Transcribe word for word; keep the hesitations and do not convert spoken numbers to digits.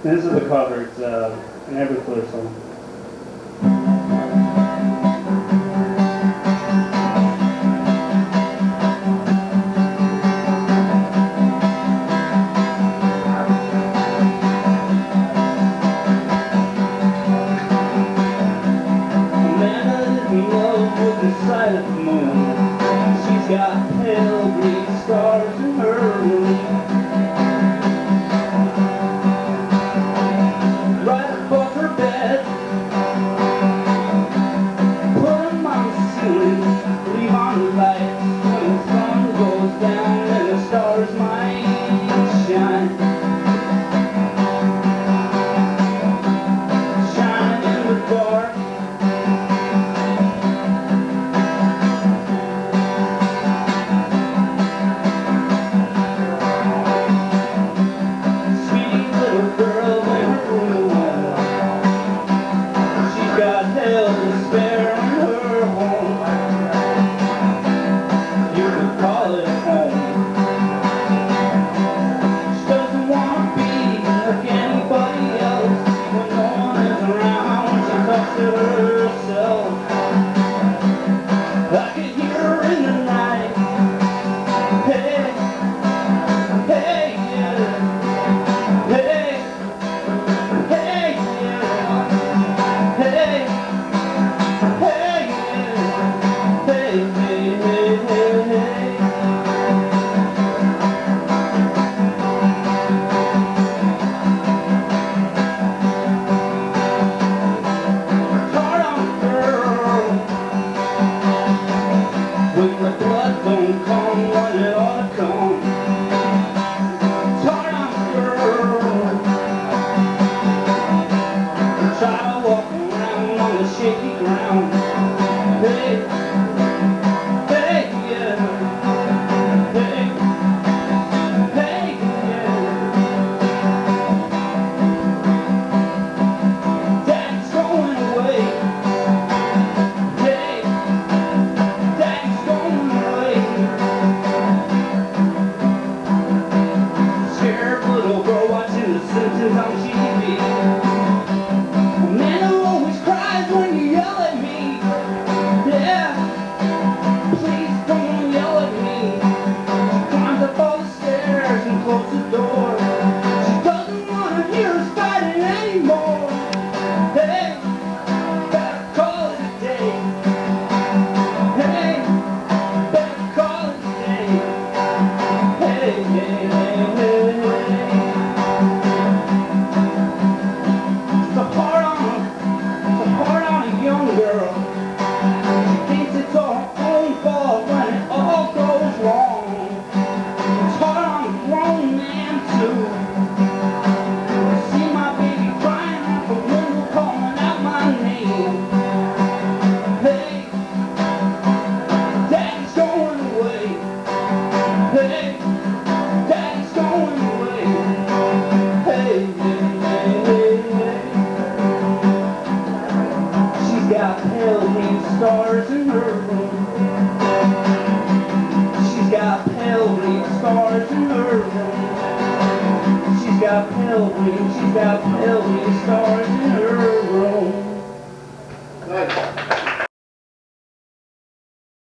This is the cover. It's uh, an Everclear song. Side of the moon, she's got pale green stars in her room. Right above her bed, put 'em on the ceiling, leave on the lights. When the sun goes down and the stars might shine, shine in the dark. When the blood don't come when it ought to come, turn on the girl, try to walk around on the shaky ground. Hey, hey, yeah, hey, hey, yeah. Daddy's going away. On T V, a man who always cries when you yell at me. Yeah, please don't yell at me. She climbs up all the stairs and closes the door. She doesn't want to hear us fighting anymore. Hey, better call it a day. Hey, better call it a day. Hey, hey, hey, hey, hey. Girl, she thinks it's all her own fault when it all goes wrong. It's hard on a grown man too. I see my baby crying out the window, calling out my name. Hey, Daddy's going away. Hey.